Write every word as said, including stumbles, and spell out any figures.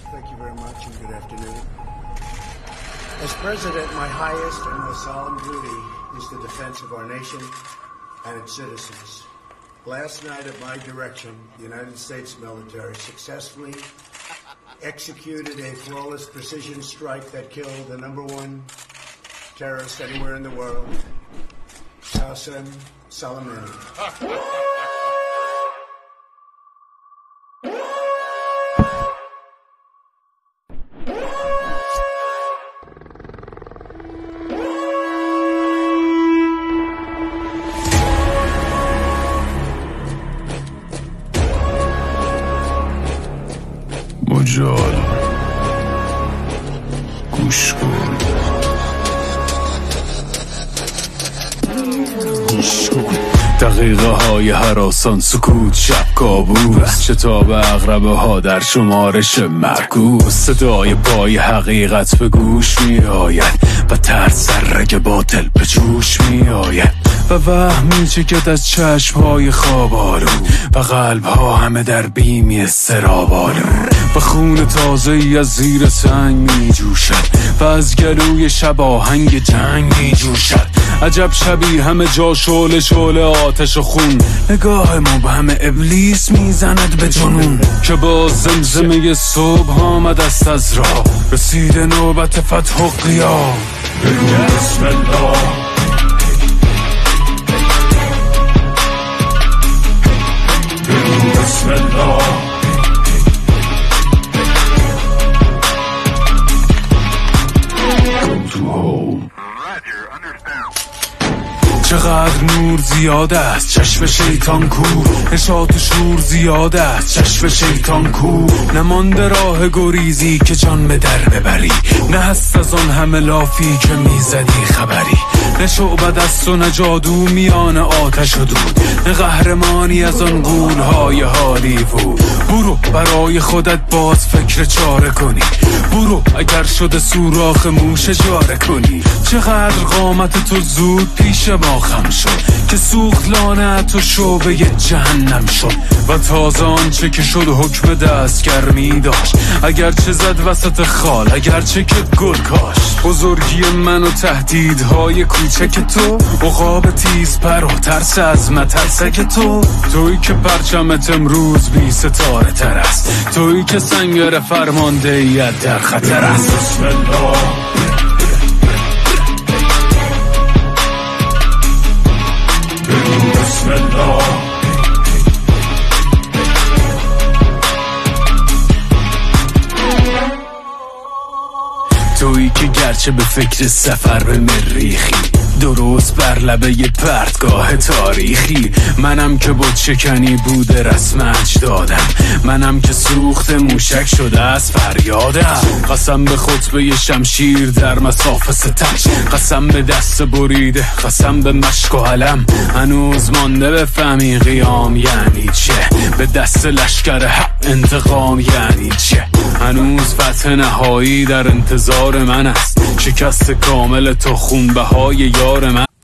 Thank you very much and good afternoon. As President, my highest and most solemn duty is the defense of our nation and its citizens. Last night, at my direction, the United States military successfully executed a flawless precision strike that killed the number one terrorist anywhere in the world, Qasem Soleimani. مجال گوش کن گوش کن دقیقه های هراسان سکوت شب کابوس شتاب اغربه ها در شمارش مرکوز صدای پای حقیقت به گوش می آید و ترس در رگ باطل به جوش می آید و وهمی چکد از چشم های خوابالو و قلب ها همه در بیمی استرابالو و خون تازه ای از زیر سنگ می جوشد و از گلوی شب آهنگ جنگ می جوشد عجب شبی همه جا شعله شعله آتش و خون نگاه مبهم ابلیس میزند به جنون که با زمزمه صبح آمد است از راه رسید نوبت فتح و قیام بگو بسم الله بگو بسم الله چقدر نور زیاده است چشم شیطان کو نشاط و شور زیاده است چشم شیطان کو نمانده راه گریزی که جان به در ببری نه هست از آن همه لافی که میزدی خبری نه شعبد است و نه جادو میان آتش و دود نه قهرمانی از آن غولهای هالیوود برو برای خودت باز فکر چاره کنی برو اگر شده سوراخ موش جاره کنی چقدر قامت تو زود پیش ما خم شد که سوخت لانت و شعبه جهنم شد و تازه آنچه که شد حکم دستگرمی داشت اگرچه زد وسط خال اگرچه که گل کاشت بزرگی من و تهدیدهای کوچک تو عقاب تیز پر و ترس از مترسک تو تویی که پرچمت امروز بی ستاره تر است تویی که سنگر فرماندهیت در خطر است بسم الله بسم الله تویی که گرچه به فکر سفر به مریخی درست بر لبه ی پرتگاه تاریخی منم که بود شکنی بوده رسم اجدادم منم که سوخت موشک شده از فریادم قسم به خطبه ی شمشیر در مساف ستم قسم به دست بریده قسم به مشک و علم هنوز مانده بفهمی قیام یعنی چه به دست لشکر حق انتقام یعنی چه هنوز فتح نهایی در انتظار من است شکست کامل تو خونبهای یار من